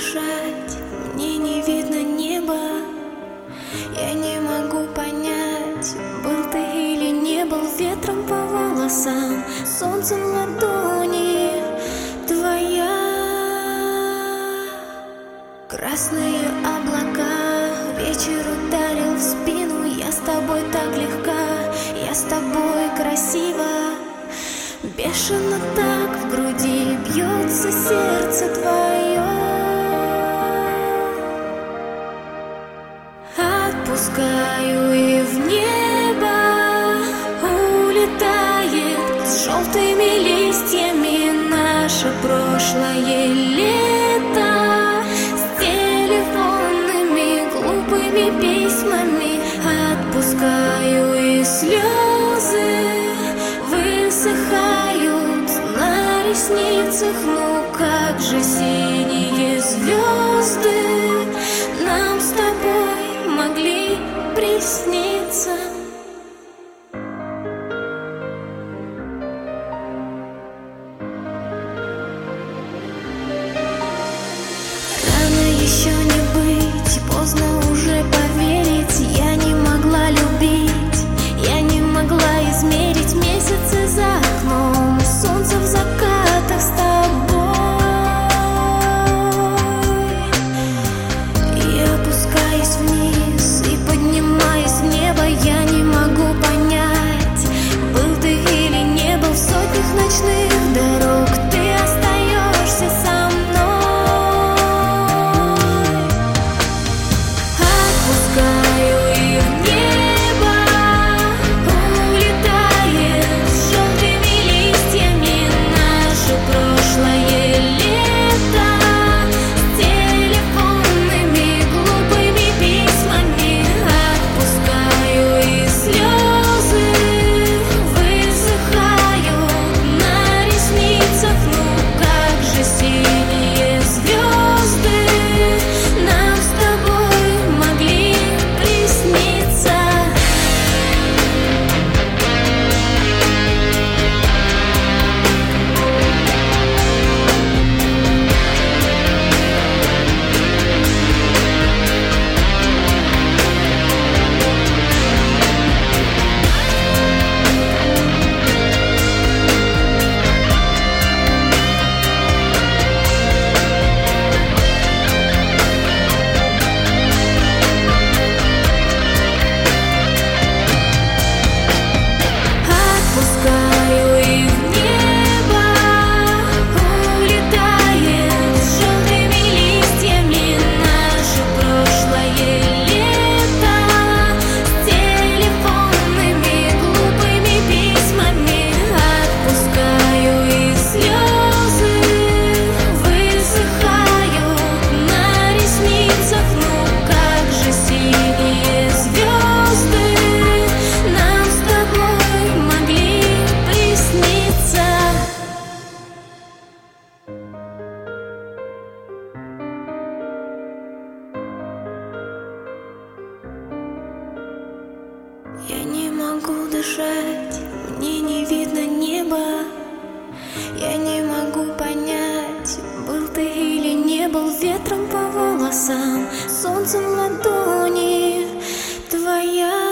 дышать, мне не видно неба. Я не могу понять, был ты или не был. Ветром по волосам, солнцем в ладони твоя. Красные облака, вечер ударил в спину. Я с тобой так легка, я с тобой красива. Бешено так в груди бьется сердце твое. Отпускаю и в небо улетает с желтыми листьями наше прошлое лето. С телефонными глупыми письмами отпускаю, и слезы высыхают на ресницах. Ну как же синие звезды нам с тобой могли присниться. Рано еще не быть, поздно уже поверить. Я не могла любить, я не могла измерить месяцы за окном, солнце в закатах с тобой. И опускаясь вниз, и поднимаясь в небо, я не могу понять, был ты или не был. В сотнях ночных дорог ты остаешься со мной. Отпускаю и в небо улетает с желтыми листьями наше прошлое лето. С телефонными глупыми письмами отпускаю, и слезы высыхают на ресницах. Ну как же синие звезды нам с тобой могли присниться. Отпускаю и в небо улетает с желтыми листьями наше прошлое лето. С телефонными глупыми письмами отпускаю, и слезы высыхают на ресницах. Ну как же синие звезды нам с тобой могли присниться. Я не могу дышать, мне не видно неба. Я не могу понять, был ты или не был. Ветром по волосам, солнцем в ладони твоя.